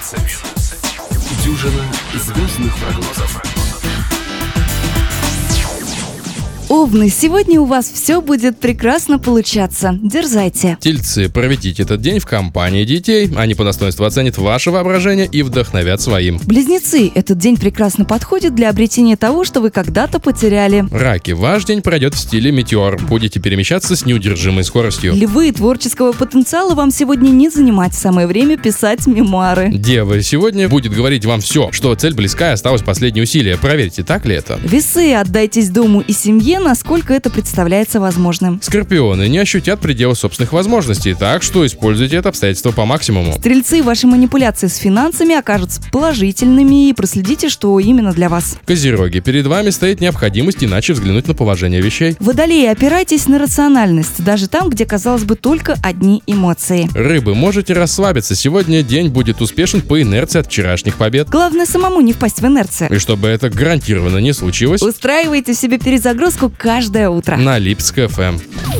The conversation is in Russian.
Дюжина звездных прогнозов. Овны, сегодня у вас все будет прекрасно получаться. Дерзайте. Тельцы, проведите этот день в компании детей. Они по достоинству оценят ваше воображение и вдохновят своим. Близнецы, этот день прекрасно подходит для обретения того, что вы когда-то потеряли. Раки, ваш день пройдет в стиле метеор. Будете перемещаться с неудержимой скоростью. Львы, творческого потенциала вам сегодня не занимать. Самое время писать мемуары. Девы, сегодня будет говорить вам все, что цель близка и осталось последнее усилие. Проверьте, так ли это? Весы, отдайтесь дому и семье, насколько это представляется возможным. Скорпионы не ощутят предела собственных возможностей, так что используйте это обстоятельство по максимуму. Стрельцы, ваши манипуляции с финансами окажутся положительными, и проследите, что именно для вас. Козероги, перед вами стоит необходимость иначе взглянуть на положение вещей. Водолеи, опирайтесь на рациональность, даже там, где, казалось бы, только одни эмоции. Рыбы, можете расслабиться, сегодня день будет успешен по инерции от вчерашних побед. Главное, самому не впасть в инерцию. И чтобы это гарантированно не случилось, Устраивайте себе перезагрузку каждое утро. на Липецк ФМ.